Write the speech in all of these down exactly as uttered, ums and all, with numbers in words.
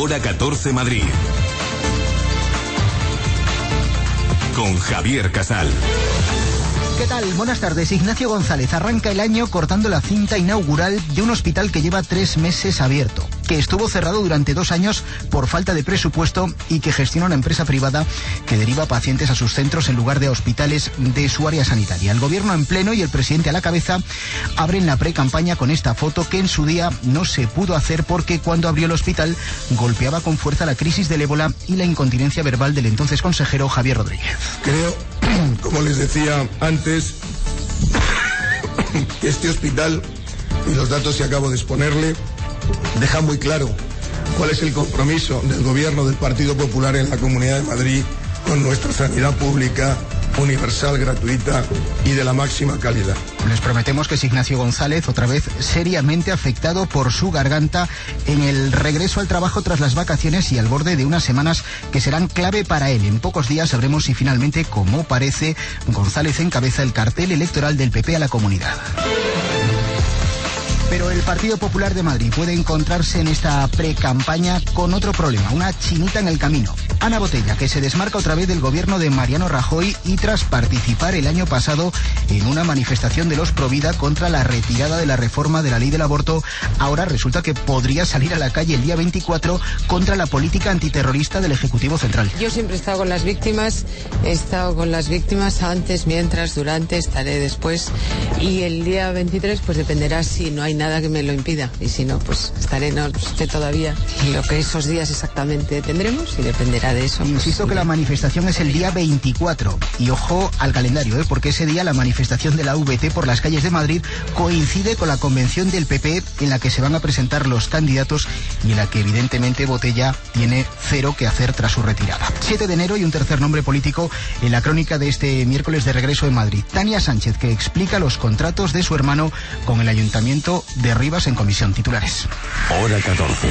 Hora catorce Madrid. Con Javier Casal. ¿Qué tal? Buenas tardes. Ignacio González arranca el año cortando la cinta inaugural de un hospital que lleva tres meses abierto, que estuvo cerrado durante dos años por falta de presupuesto y que gestiona una empresa privada que deriva pacientes a sus centros en lugar de a hospitales de su área sanitaria. El gobierno en pleno y el presidente a la cabeza abren la pre-campaña con esta foto que en su día no se pudo hacer porque cuando abrió el hospital golpeaba con fuerza la crisis del ébola y la incontinencia verbal del entonces consejero Javier Rodríguez. Creo, como les decía antes, que este hospital y los datos que acabo de exponerle deja muy claro cuál es el compromiso del gobierno del Partido Popular en la Comunidad de Madrid con nuestra sanidad pública, universal, gratuita y de la máxima calidad. Les prometemos que es Ignacio González, otra vez seriamente afectado por su garganta en el regreso al trabajo tras las vacaciones y al borde de unas semanas que serán clave para él. En pocos días sabremos si finalmente, como parece, González encabeza el cartel electoral del P P a la comunidad. Pero el Partido Popular de Madrid puede encontrarse en esta pre-campaña con otro problema, una chinita en el camino. Ana Botella, que se desmarca otra vez del gobierno de Mariano Rajoy y tras participar el año pasado en una manifestación de los Provida contra la retirada de la reforma de la ley del aborto, ahora resulta que podría salir a la calle el día veinticuatro contra la política antiterrorista del Ejecutivo Central. Yo siempre he estado con las víctimas, he estado con las víctimas antes, mientras, durante, estaré después, y el día veintitrés pues dependerá si no hay nada que me lo impida, y si no, pues estaré, no sé todavía lo que esos días exactamente tendremos y dependerá de eso. Insisto pues, que la manifestación es el día veinticuatro y ojo al calendario, ¿eh? porque ese día la manifestación de la V T por las calles de Madrid coincide con la convención del P P en la que se van a presentar los candidatos y en la que evidentemente Botella tiene cero que hacer tras su retirada. siete de enero y un tercer nombre político en la crónica de este miércoles de regreso en Madrid. Tania Sánchez, que explica los contratos de su hermano con el Ayuntamiento de Rivas en comisión. Titulares. Hora catorce.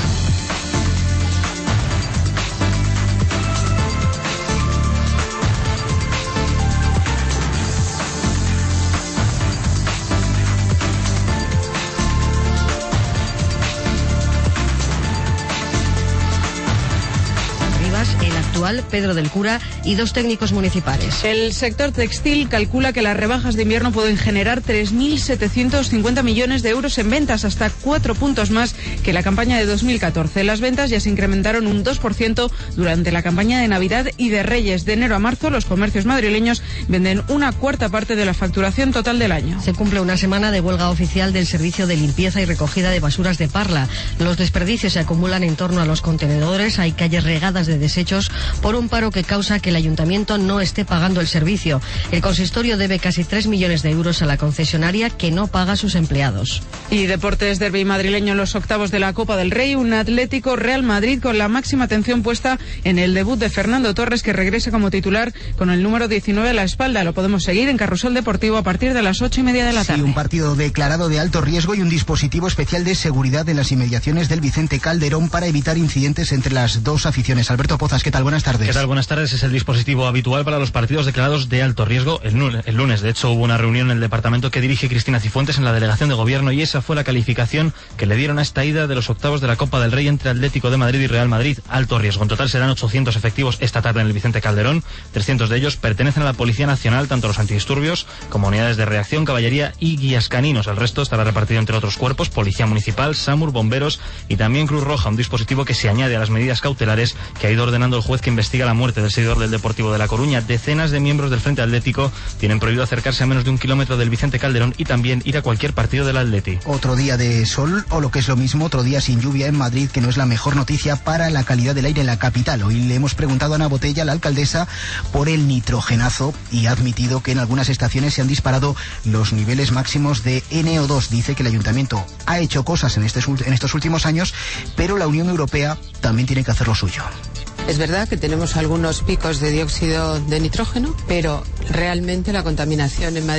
Pedro del Cura y dos técnicos municipales. El sector textil calcula que las rebajas de invierno pueden generar tres mil setecientos cincuenta millones de euros en ventas, hasta cuatro puntos más que la campaña de dos mil catorce. Las ventas ya se incrementaron un dos por ciento durante la campaña de Navidad y de Reyes. De enero a marzo, los comercios madrileños venden una cuarta parte de la facturación total del año. Se cumple una semana de huelga oficial del Servicio de Limpieza y Recogida de Basuras de Parla. Los desperdicios se acumulan en torno a los contenedores, hay calles regadas de desechos por un paro que causa que el ayuntamiento no esté pagando el servicio. El consistorio debe casi tres millones de euros a la concesionaria que no paga a sus empleados. Y deportes, derbi madrileño en los octavos de la Copa del Rey, un Atlético Real Madrid con la máxima atención puesta en el debut de Fernando Torres, que regresa como titular con el número diecinueve a la espalda. Lo podemos seguir en Carrusel Deportivo a partir de las ocho y media de la tarde. Sí, un partido declarado de alto riesgo y un dispositivo especial de seguridad en las inmediaciones del Vicente Calderón para evitar incidentes entre las dos aficiones. Alberto Pozas, ¿qué tal? Buenas tardes. ¿Qué tal? Buenas tardes. Es el dispositivo habitual para los partidos declarados de alto riesgo. El lunes, el lunes, de hecho, hubo una reunión en el departamento que dirige Cristina Cifuentes en la delegación de gobierno y esa fue la calificación que le dieron a esta ida de los octavos de la Copa del Rey entre Atlético de Madrid y Real Madrid. Alto riesgo. En total serán ochocientos efectivos esta tarde en el Vicente Calderón. trescientos de ellos pertenecen a la Policía Nacional, tanto los antidisturbios como unidades de reacción, caballería y guías caninos. El resto estará repartido entre otros cuerpos: Policía Municipal, SAMUR, Bomberos y también Cruz Roja, un dispositivo que se añade a las medidas cautelares que ha ido ordenando el juez que investiga la muerte del seguidor del Deportivo de La Coruña. Decenas de miembros del Frente Atlético tienen prohibido acercarse a menos de un kilómetro del Vicente Calderón y también ir a cualquier partido del Atleti. Otro día de sol, o lo que es lo mismo, otro día sin lluvia en Madrid, que no es la mejor noticia para la calidad del aire en la capital. Hoy le hemos preguntado a Ana Botella, la alcaldesa, por el nitrogenazo y ha admitido que en algunas estaciones se han disparado los niveles máximos de N O dos. Dice que el ayuntamiento ha hecho cosas en, este, en estos últimos años, pero la Unión Europea también tiene que hacer lo suyo. Es verdad que tenemos algunos picos de dióxido de nitrógeno, pero realmente la contaminación en Madrid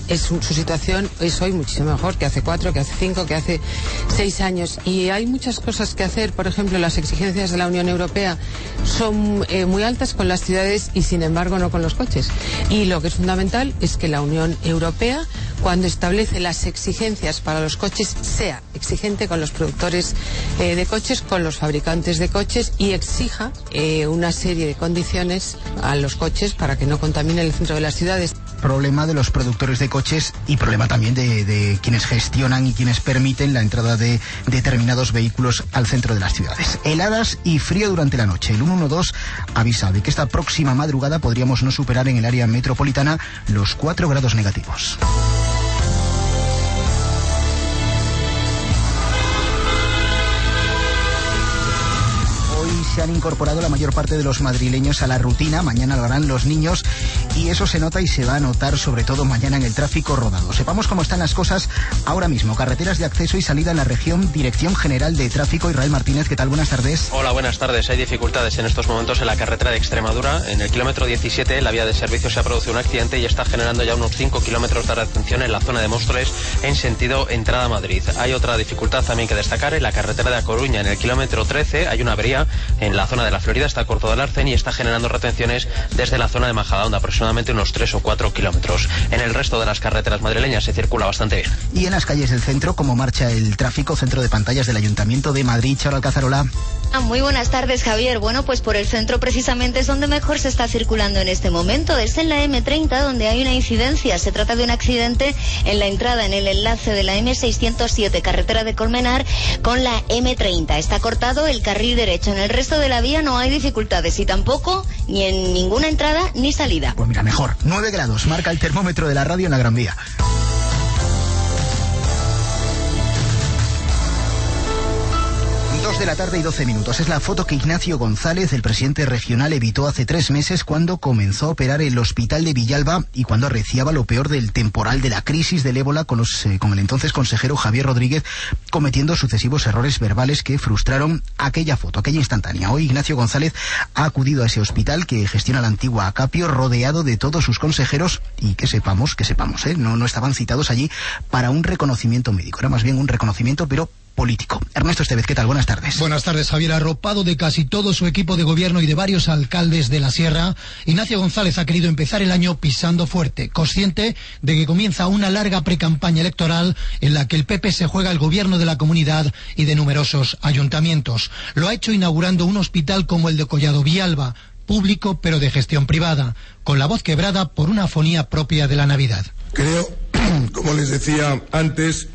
es, su situación es hoy muchísimo mejor que hace cuatro, que hace cinco, que hace seis años. Y hay muchas cosas que hacer. Por ejemplo, las exigencias de la Unión Europea son eh, muy altas con las ciudades y, sin embargo, no con los coches. Y lo que es fundamental es que la Unión Europea, cuando establece las exigencias para los coches, sea exigente con los productores eh, de coches, con los fabricantes de coches, y exija eh, una serie de condiciones a los coches para que no contaminen el centro de las ciudades. Problema de los productores de coches y problema también de, de quienes gestionan y quienes permiten la entrada de determinados vehículos al centro de las ciudades. Heladas y frío durante la noche. El ciento doce avisa de que esta próxima madrugada podríamos no superar en el área metropolitana los cuatro grados negativos. Se han incorporado la mayor parte de los madrileños a la rutina. Mañana lo harán los niños y eso se nota y se va a notar sobre todo mañana en el tráfico rodado. Sepamos cómo están las cosas ahora mismo. Carreteras de acceso y salida en la región. Dirección General de Tráfico. Israel Martínez, ¿qué tal? Buenas tardes. Hola, buenas tardes. Hay dificultades en estos momentos en la carretera de Extremadura. En el kilómetro diecisiete, la vía de servicio, se ha producido un accidente y está generando ya unos cinco kilómetros de retención en la zona de Móstoles en sentido entrada a Madrid. Hay otra dificultad también que destacar en la carretera de A Coruña. En el kilómetro trece hay una avería en la zona de la Florida, está cortado el arcén y está generando retenciones desde la zona de Majadahonda, aproximadamente unos tres o cuatro kilómetros. En el resto de las carreteras madrileñas se circula bastante bien. Y en las calles del centro, ¿cómo marcha el tráfico? Centro de pantallas del Ayuntamiento de Madrid. Charo Alcazarola. Ah, muy buenas tardes, Javier. Bueno, pues por el centro precisamente es donde mejor se está circulando en este momento. Es en la eme treinta donde hay una incidencia. Se trata de un accidente en la entrada, en el enlace de la eme seiscientos siete, carretera de Colmenar, con la eme treinta. Está cortado el carril derecho. En el resto de la vía no hay dificultades y tampoco ni en ninguna entrada ni salida. Pues mira, mejor. nueve grados marca el termómetro de la radio en la Gran Vía. dos de la tarde y doce minutos. Es la foto que Ignacio González, el presidente regional, evitó hace tres meses cuando comenzó a operar el hospital de Villalba y cuando arreciaba lo peor del temporal de la crisis del ébola con, los, eh, con el entonces consejero Javier Rodríguez cometiendo sucesivos errores verbales que frustraron aquella foto, aquella instantánea. Hoy Ignacio González ha acudido a ese hospital que gestiona la antigua Acapio, rodeado de todos sus consejeros y que sepamos, que sepamos, ¿eh? no, no estaban citados allí para un reconocimiento médico, era más bien un reconocimiento, pero político. Ernesto Estevez, ¿qué tal? Buenas tardes. Buenas tardes, Javier. Arropado de casi todo su equipo de gobierno y de varios alcaldes de la Sierra, Ignacio González ha querido empezar el año pisando fuerte, consciente de que comienza una larga precampaña electoral en la que el P P se juega el gobierno de la comunidad y de numerosos ayuntamientos. Lo ha hecho inaugurando un hospital como el de Collado Villalba, público pero de gestión privada, con la voz quebrada por una afonía propia de la Navidad. Creo, como les decía antes,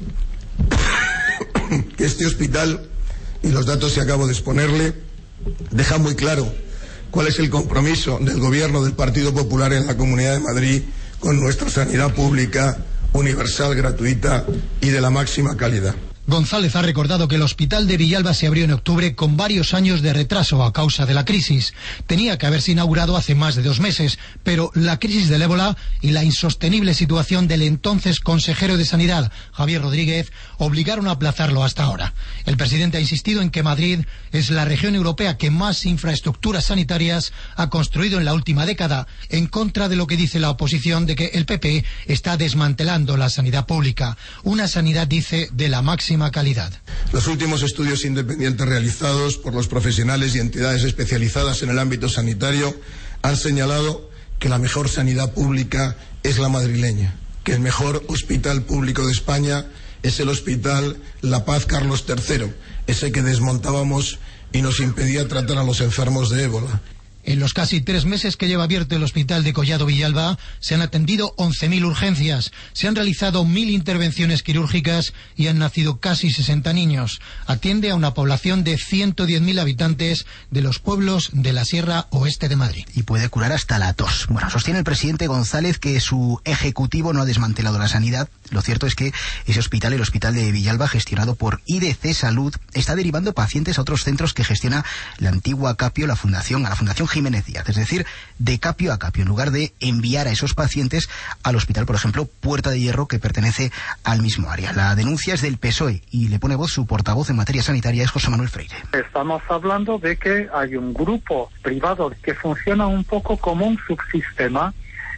que este hospital y los datos que acabo de exponerle dejan muy claro cuál es el compromiso del gobierno del Partido Popular en la Comunidad de Madrid con nuestra sanidad pública, universal, gratuita y de la máxima calidad. González ha recordado que el hospital de Villalba se abrió en octubre con varios años de retraso a causa de la crisis. Tenía que haberse inaugurado hace más de dos meses, pero la crisis del ébola y la insostenible situación del entonces consejero de Sanidad, Javier Rodríguez, obligaron a aplazarlo hasta ahora. El presidente ha insistido en que Madrid es la región europea que más infraestructuras sanitarias ha construido en la última década, en contra de lo que dice la oposición de que el P P está desmantelando la sanidad pública. Una sanidad, dice, de la máxima calidad. Los últimos estudios independientes realizados por los profesionales y entidades especializadas en el ámbito sanitario han señalado que la mejor sanidad pública es la madrileña, que el mejor hospital público de España es el Hospital La Paz Carlos tercero, ese que desmontábamos y nos impedía tratar a los enfermos de ébola. En los casi tres meses que lleva abierto el hospital de Collado Villalba se han atendido once mil urgencias, se han realizado mil intervenciones quirúrgicas y han nacido casi sesenta niños. Atiende a una población de ciento diez mil habitantes de los pueblos de la Sierra Oeste de Madrid. Y puede curar hasta la tos. Bueno, sostiene el presidente González que su ejecutivo no ha desmantelado la sanidad. Lo cierto es que ese hospital, el hospital de Villalba, gestionado por I D C Salud, está derivando pacientes a otros centros que gestiona la antigua Acapio, la fundación, a la Fundación Jiménez Díaz, es decir, de capio a capio, en lugar de enviar a esos pacientes al hospital, por ejemplo, Puerta de Hierro, que pertenece al mismo área. La denuncia es del P S O E y le pone voz su portavoz en materia sanitaria, es José Manuel Freire. Estamos hablando de que hay un grupo privado que funciona un poco como un subsistema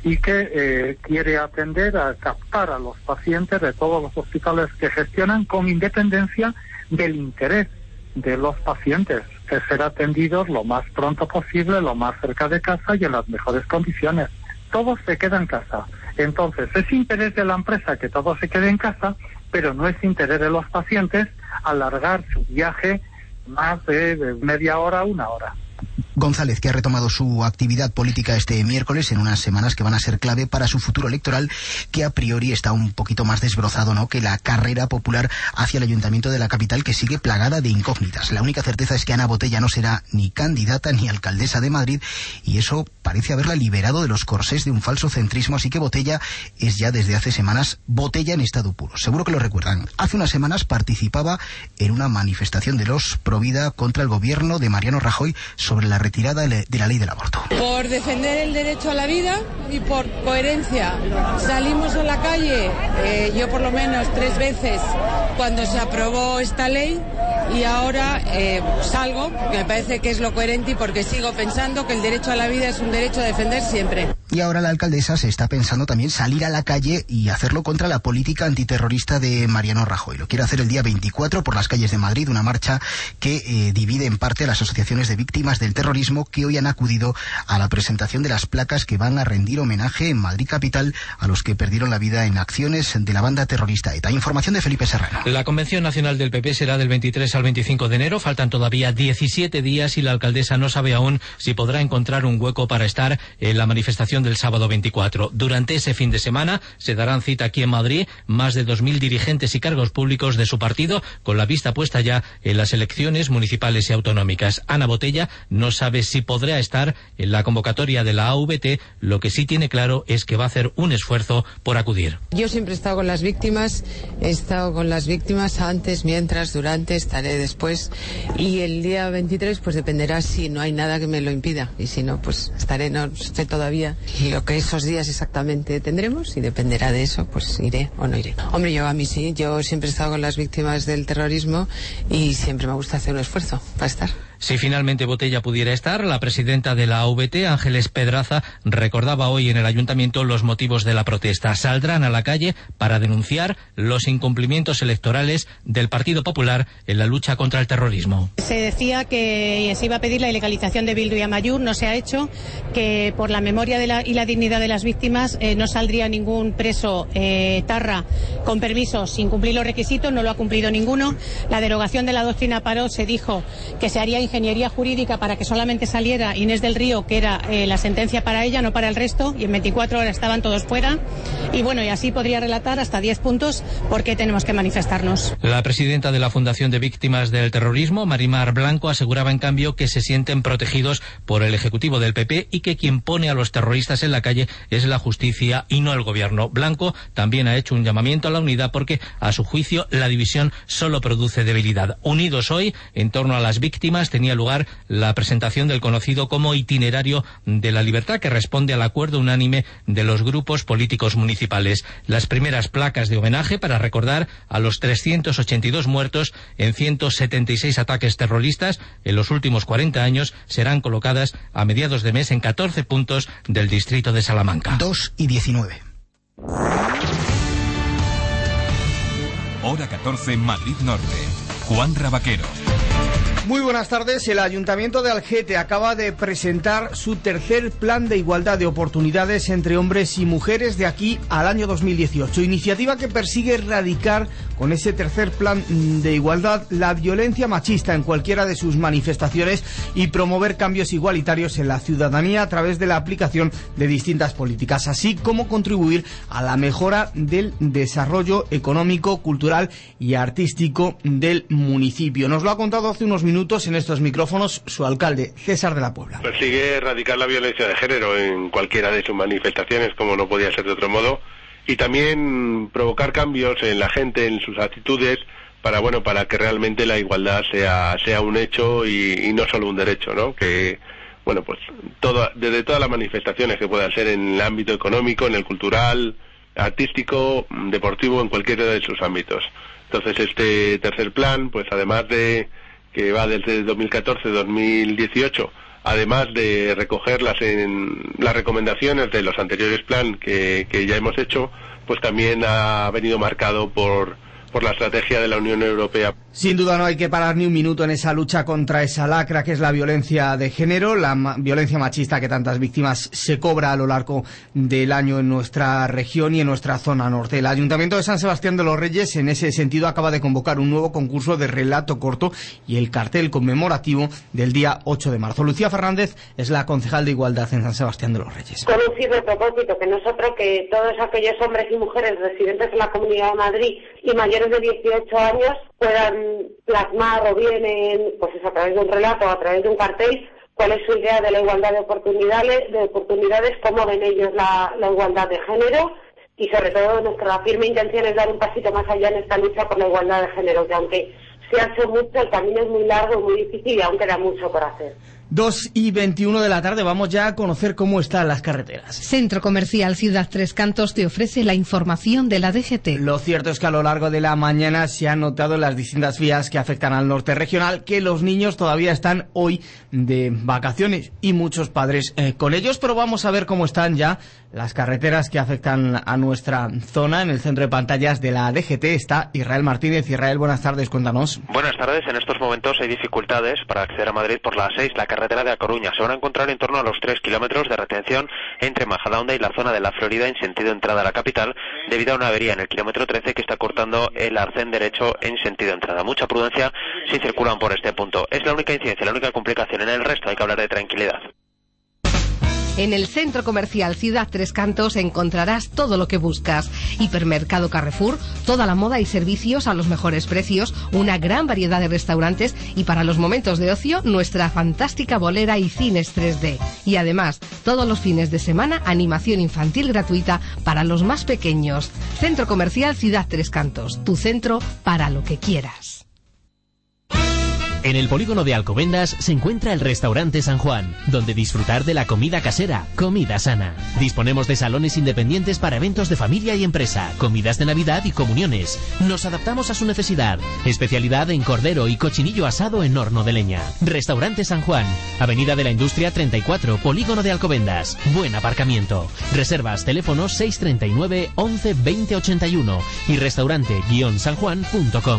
y que eh, quiere atender a captar a los pacientes de todos los hospitales que gestionan con independencia del interés de los pacientes, que ser atendidos lo más pronto posible, lo más cerca de casa y en las mejores condiciones. Todo se queda en casa. Entonces, es interés de la empresa que todo se quede en casa, pero no es interés de los pacientes alargar su viaje más de, de media hora a una hora. González, que ha retomado su actividad política este miércoles en unas semanas que van a ser clave para su futuro electoral, que a priori está un poquito más desbrozado, ¿no?, que la carrera popular hacia el ayuntamiento de la capital, que sigue plagada de incógnitas. La única certeza es que Ana Botella no será ni candidata ni alcaldesa de Madrid, y eso parece haberla liberado de los corsés de un falso centrismo, así que Botella es ya desde hace semanas Botella en estado puro. Seguro que lo recuerdan. Hace unas semanas participaba en una manifestación de los Provida contra el gobierno de Mariano Rajoy sobre la retirada de la ley del aborto. Por defender el derecho a la vida y por coherencia. Salimos a la calle, eh, yo por lo menos tres veces cuando se aprobó esta ley, y ahora eh, salgo, que me parece que es lo coherente, y porque sigo pensando que el derecho a la vida es un derecho a defender siempre. Y ahora la alcaldesa se está pensando también salir a la calle y hacerlo contra la política antiterrorista de Mariano Rajoy. Lo quiere hacer el día veinticuatro por las calles de Madrid, una marcha que eh, divide en parte a las asociaciones de víctimas del terrorismo, que hoy han acudido a la presentación de las placas que van a rendir homenaje en Madrid capital a los que perdieron la vida en acciones de la banda terrorista ETA. Información de Felipe Serrano. La Convención Nacional del P P será del veintitrés al veinticinco de enero. Faltan todavía diecisiete días y la alcaldesa no sabe aún si podrá encontrar un hueco para estar en la manifestación del sábado veinticuatro. Durante ese fin de semana se darán cita aquí en Madrid más de dos mil dirigentes y cargos públicos de su partido, con la vista puesta ya en las elecciones municipales y autonómicas. Ana Botella no sabe si podrá estar en la convocatoria de la A V T. Lo que sí tiene claro es que va a hacer un esfuerzo por acudir. Yo siempre he estado con las víctimas, he estado con las víctimas antes, mientras, durante, estaré después, y el día veintitrés pues dependerá si no hay nada que me lo impida, y si no, pues estaré, no sé todavía lo que esos días exactamente tendremos, y dependerá de eso, pues iré o no iré. Hombre, yo a mí sí, yo siempre he estado con las víctimas del terrorismo y siempre me gusta hacer un esfuerzo para estar. Si finalmente Botella pudiera estar, la presidenta de la A V T, Ángeles Pedraza, recordaba hoy en el ayuntamiento los motivos de la protesta. Saldrán a la calle para denunciar los incumplimientos electorales del Partido Popular en la lucha contra el terrorismo. Se decía que se iba a pedir la ilegalización de Bildu y Amaiur, no se ha hecho, que por la memoria de la, y la dignidad de las víctimas eh, no saldría ningún preso eh, tarra con permiso sin cumplir los requisitos, no lo ha cumplido ninguno. La derogación de la doctrina Parot, se dijo que se haría ingeniería jurídica para que solamente saliera Inés del Río, que era eh, la sentencia para ella, no para el resto, y en veinticuatro horas estaban todos fuera. Y bueno, y así podría relatar hasta diez puntos por qué tenemos que manifestarnos. La presidenta de la Fundación de Víctimas del Terrorismo, Marimar Blanco, aseguraba en cambio que se sienten protegidos por el Ejecutivo del P P y que quien pone a los terroristas en la calle es la justicia y no el gobierno. Blanco también ha hecho un llamamiento a la unidad porque, a su juicio, la división solo produce debilidad. Unidos hoy, en torno a las víctimas, tenía lugar la presentación del conocido como Itinerario de la Libertad, que responde al acuerdo unánime de los grupos políticos municipales. Las primeras placas de homenaje para recordar a los trescientos ochenta y dos muertos en ciento setenta y seis ataques terroristas en los últimos cuarenta años serán colocadas a mediados de mes en catorce puntos del distrito de Salamanca. dos y diecinueve. Hora catorce, Madrid Norte. Juan Rabaquero. Muy buenas tardes. El Ayuntamiento de Algete acaba de presentar su tercer plan de igualdad de oportunidades entre hombres y mujeres de aquí al año dos mil dieciocho. Iniciativa que persigue erradicar con ese tercer plan de igualdad la violencia machista en cualquiera de sus manifestaciones y promover cambios igualitarios en la ciudadanía a través de la aplicación de distintas políticas, así como contribuir a la mejora del desarrollo económico, cultural y artístico del municipio. Nos lo ha contado hace unos minutos en estos micrófonos su alcalde, César de la Puebla. Persigue erradicar la violencia de género en cualquiera de sus manifestaciones, como no podía ser de otro modo, y también provocar cambios en la gente, en sus actitudes, para bueno, para que realmente la igualdad sea sea un hecho y, y no solo un derecho, ¿no? Que bueno, pues todo, desde todas las manifestaciones que puedan ser en el ámbito económico, en el cultural, artístico, deportivo, en cualquiera de sus ámbitos. Entonces este tercer plan, pues además de que va desde dos mil catorce a dos mil dieciocho además de recogerlas en las recomendaciones de los anteriores plan que, que ya hemos hecho, pues también ha venido marcado por, por la estrategia de la Unión Europea. Sin duda no hay que parar ni un minuto en esa lucha contra esa lacra que es la violencia de género, la ma- violencia machista que tantas víctimas se cobra a lo largo del año en nuestra región y en nuestra zona norte. El Ayuntamiento de San Sebastián de los Reyes, en ese sentido, acaba de convocar un nuevo concurso de relato corto y el cartel conmemorativo del día ocho de marzo. Lucía Fernández es la concejal de Igualdad en San Sebastián de los Reyes. Con un firme propósito, que nosotros, que todos aquellos hombres y mujeres residentes en la Comunidad de Madrid y mayores de dieciocho años puedan plasmar o bien en, pues eso, a través de un relato o a través de un cartel cuál es su idea de la igualdad de oportunidades, de oportunidades, cómo ven ellos la, la igualdad de género y sobre todo nuestra firme intención es dar un pasito más allá en esta lucha por la igualdad de género, que aunque se ha hecho mucho, el camino es muy largo, muy difícil y aún queda mucho por hacer. dos y veintiuno de la tarde, vamos ya a conocer cómo están las carreteras. Centro Comercial Ciudad Tres Cantos te ofrece la información de la D G T. Lo cierto es que a lo largo de la mañana se ha notado en las distintas vías que afectan al norte regional que los niños todavía están hoy de vacaciones y muchos padres eh, con ellos, pero vamos a ver cómo están ya las carreteras que afectan a nuestra zona. En el centro de pantallas de la D G T está Israel Martínez. Israel, buenas tardes, cuéntanos. Buenas tardes, en estos momentos hay dificultades para acceder a Madrid por la A seis, la carretera de A Coruña. Se van a encontrar en torno a los tres kilómetros de retención entre Majadahonda y la zona de la Florida en sentido entrada a la capital, debido a una avería en el kilómetro trece que está cortando el arcén derecho en sentido entrada. Mucha prudencia si circulan por este punto. Es la única incidencia, la única complicación. En el resto hay que hablar de tranquilidad. En el Centro Comercial Ciudad Tres Cantos encontrarás todo lo que buscas. Hipermercado Carrefour, toda la moda y servicios a los mejores precios, una gran variedad de restaurantes y para los momentos de ocio, nuestra fantástica bolera y cines tres D. Y además, todos los fines de semana, animación infantil gratuita para los más pequeños. Centro Comercial Ciudad Tres Cantos, tu centro para lo que quieras. En el polígono de Alcobendas se encuentra el Restaurante San Juan, donde disfrutar de la comida casera, comida sana. Disponemos de salones independientes para eventos de familia y empresa, comidas de Navidad y comuniones. Nos adaptamos a su necesidad. Especialidad en cordero y cochinillo asado en horno de leña. Restaurante San Juan, Avenida de la Industria treinta y cuatro, polígono de Alcobendas. Buen aparcamiento. Reservas teléfono seis treinta y nueve once veinte ochenta y uno y restaurante guion san juan punto com.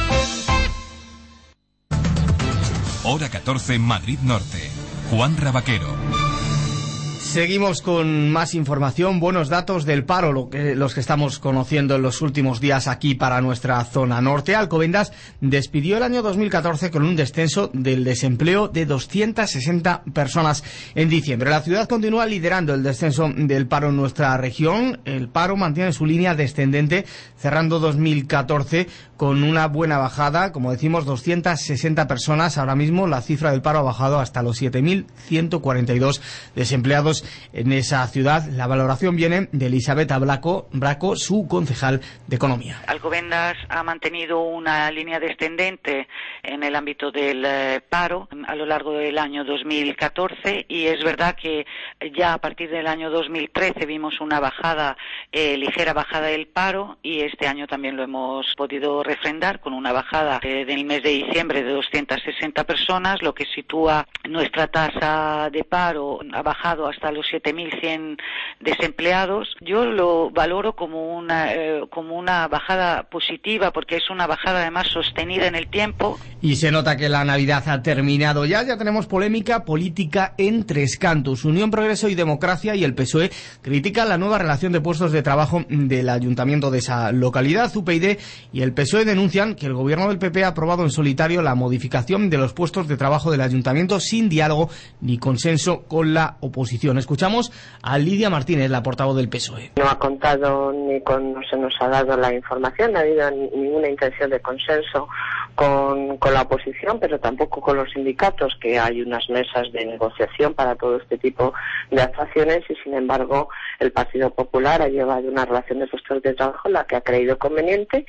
Hora catorce, Madrid Norte. Juan Rabaquero. Seguimos con más información, buenos datos del paro, lo que, los que estamos conociendo en los últimos días aquí para nuestra zona norte. Alcobendas despidió el año dos mil catorce con un descenso del desempleo de doscientas sesenta personas en diciembre. La ciudad continúa liderando el descenso del paro en nuestra región. El paro mantiene su línea descendente, cerrando dos mil catorce con una buena bajada, como decimos, doscientas sesenta personas. Ahora mismo la cifra del paro ha bajado hasta los siete mil ciento cuarenta y dos desempleados en esa ciudad. La valoración viene de Elizabeth Braco, Braco, su concejal de Economía. Alcobendas ha mantenido una línea descendente en el ámbito del eh, paro a lo largo del año dos mil catorce y es verdad que ya a partir del año dos mil trece vimos una bajada, eh, ligera bajada del paro y este año también lo hemos podido refrendar con una bajada eh, del mes de diciembre de doscientas sesenta personas, lo que sitúa nuestra tasa de paro ha bajado hasta los siete mil cien desempleados. Yo lo valoro como una eh, como una bajada positiva porque es una bajada además sostenida en el tiempo. Y se nota que la Navidad ha terminado ya. Ya tenemos polémica política en Tres Cantos. Unión, Progreso y Democracia y el P S O E critican la nueva relación de puestos de trabajo del ayuntamiento de esa localidad. U P YD y el P S O E denuncian que el gobierno del P P ha aprobado en solitario la modificación de los puestos de trabajo del ayuntamiento sin diálogo ni consenso con la oposición. Escuchamos a Lidia Martínez, la portavoz del P S O E. No ha contado ni con, no se nos ha dado la información, no ha habido ninguna intención de consenso con, con la oposición, pero tampoco con los sindicatos, que hay unas mesas de negociación para todo este tipo de actuaciones y sin embargo el Partido Popular ha llevado una relación de puestos de trabajo la que ha creído conveniente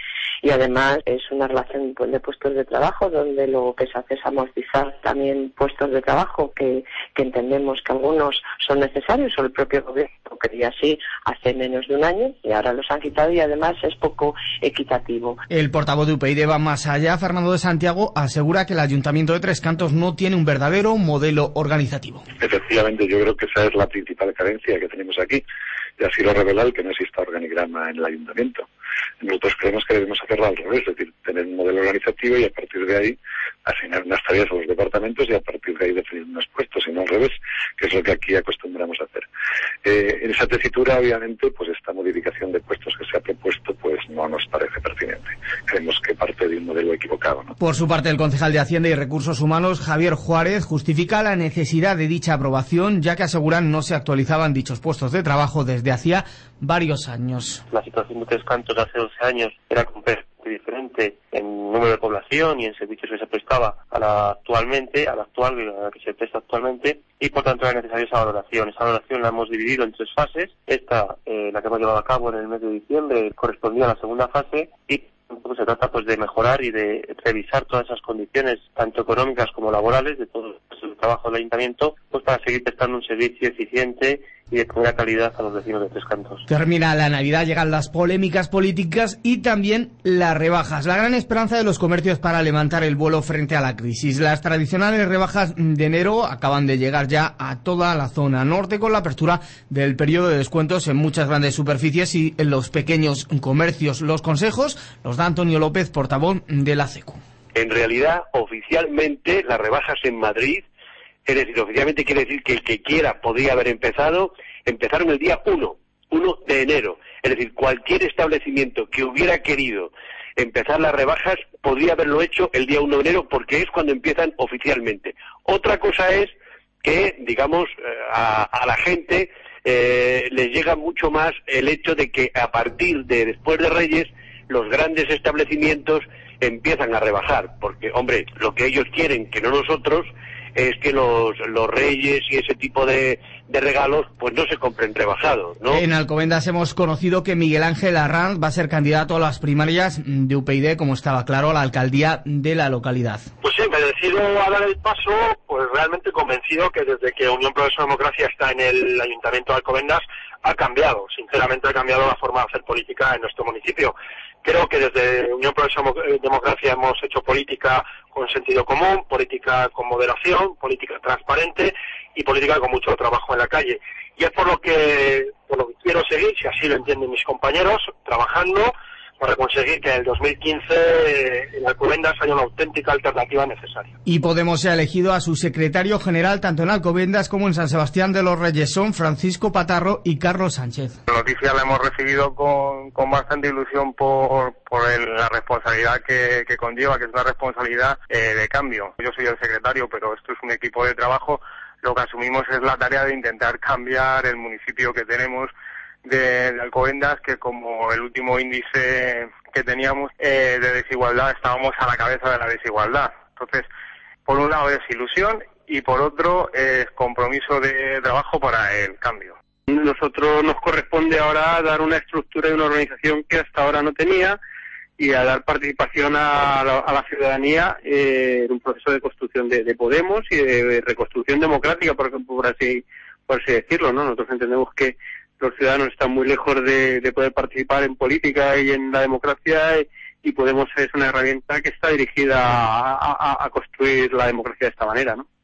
y además es una relación pues, de puestos de trabajo donde lo que se hace es amortizar también puestos de trabajo que, que entendemos que algunos son necesarios, o el propio gobierno quería así hace menos de un año y ahora los han quitado y además es poco equitativo. El portavoz de U P YD va más allá. Fernando de Santiago asegura que el Ayuntamiento de Tres Cantos no tiene un verdadero modelo organizativo. Efectivamente, yo creo que esa es la principal carencia que tenemos aquí, y así lo revela el que no exista organigrama en el Ayuntamiento. Nosotros creemos que debemos hacerlo al revés, es decir, tener un modelo organizativo y a partir de ahí asignar unas tareas a los departamentos y a partir de ahí definir unos puestos, y no al revés, que es lo que aquí acostumbramos a hacer. Eh, en esa tesitura, obviamente, pues esta modificación de puestos que se ha propuesto, pues no nos parece pertinente. Creemos que parte de un modelo equivocado, ¿no? Por su parte, el concejal de Hacienda y Recursos Humanos, Javier Juárez, justifica la necesidad de dicha aprobación, ya que aseguran no se actualizaban dichos puestos de trabajo desde hacía varios años. La situación de Tres Cantos hace doce años era completamente diferente en número de población y en servicios que se prestaba a la actualmente, a la actual, a la que se presta actualmente, y por tanto era necesaria esa valoración. Esa valoración la hemos dividido en tres fases. Esta, eh, la que hemos llevado a cabo en el mes de diciembre, correspondía a la segunda fase y pues se trata pues de mejorar y de revisar todas esas condiciones, tanto económicas como laborales, de todo el trabajo del ayuntamiento, pues para seguir prestando un servicio eficiente y de primera calidad a los vecinos de Tres Cantos. Termina la Navidad, llegan las polémicas políticas y también las rebajas. La gran esperanza de los comercios para levantar el vuelo frente a la crisis. Las tradicionales rebajas de enero acaban de llegar ya a toda la zona norte con la apertura del periodo de descuentos en muchas grandes superficies y en los pequeños comercios. Los consejos los da Antonio López, portavoz de la C E C U. En realidad, oficialmente, las rebajas en Madrid, es decir, oficialmente quiere decir que el que quiera podría haber empezado, empezaron el día uno de enero. Es decir, cualquier establecimiento que hubiera querido empezar las rebajas podría haberlo hecho el día uno de enero porque es cuando empiezan oficialmente. Otra cosa es que, digamos, a, a la gente eh, les llega mucho más el hecho de que a partir de después de Reyes los grandes establecimientos empiezan a rebajar, porque, hombre, lo que ellos quieren, que no nosotros, es que los, los reyes y ese tipo de, de regalos pues no se compren rebajados, ¿no? En Alcobendas hemos conocido que Miguel Ángel Arranz va a ser candidato a las primarias de U P YD, como estaba claro, a la alcaldía de la localidad. Pues sí, me decido a dar el paso, pues realmente convencido que desde que Unión Progreso Democracia está en el Ayuntamiento de Alcobendas ha cambiado, sinceramente ha cambiado la forma de hacer política en nuestro municipio. Creo que desde Unión Progreso Democracia hemos hecho política con sentido común, política con moderación, política transparente y política con mucho trabajo en la calle. Y es por lo que, por lo que quiero seguir, si así lo entienden mis compañeros, trabajando para conseguir que en el dos mil quince en Alcobendas haya una auténtica alternativa necesaria. Y Podemos ha elegido a su secretario general tanto en Alcobendas como en San Sebastián de los Reyes. Son Francisco Patarro y Carlos Sánchez. La noticia la hemos recibido con, con bastante ilusión por, por el, la responsabilidad que, que conlleva, que es una responsabilidad eh, de cambio. Yo soy el secretario, pero esto es un equipo de trabajo. Lo que asumimos es la tarea de intentar cambiar el municipio que tenemos de, de Alcobendas, que como el último índice que teníamos eh, de desigualdad estábamos a la cabeza de la desigualdad. Entonces, por un lado es ilusión y por otro es compromiso de trabajo para el cambio. Nosotros nos corresponde ahora dar una estructura y una organización que hasta ahora no tenía y a dar participación a la, a la ciudadanía eh, en un proceso de construcción de, de Podemos y de, de reconstrucción democrática, por, por así por así decirlo, ¿no? Nosotros entendemos que los ciudadanos están muy lejos de, de poder participar en política y en la democracia y, y Podemos es una herramienta que está dirigida a, a, a construir la democracia de esta manera, ¿no?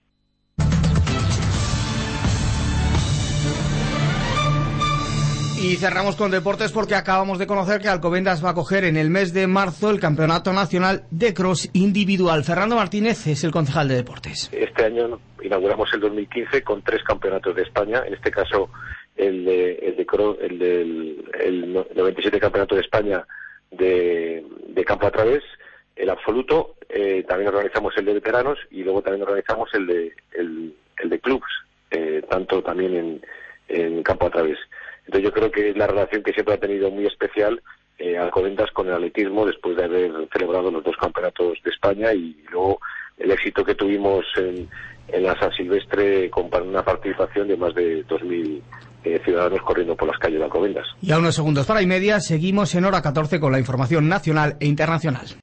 Y cerramos con deportes porque acabamos de conocer que Alcobendas va a coger en el mes de marzo el Campeonato Nacional de Cross Individual. Fernando Martínez es el concejal de deportes. Este año inauguramos el dos mil quince con tres campeonatos de España, en este caso el de, el de cross, el del el noventa y siete Campeonato de España de, de campo a través, el absoluto, eh, también organizamos el de veteranos y luego también organizamos el de el, el de clubs, eh, tanto también en, en campo a través. Entonces yo creo que es la relación que siempre ha tenido muy especial eh, Alcobendas con el atletismo después de haber celebrado los dos campeonatos de España y luego el éxito que tuvimos en, en la San Silvestre con una participación de más de dos mil eh, ciudadanos corriendo por las calles de Alcobendas. Y a unos segundos para y media seguimos en hora catorce con la información nacional e internacional.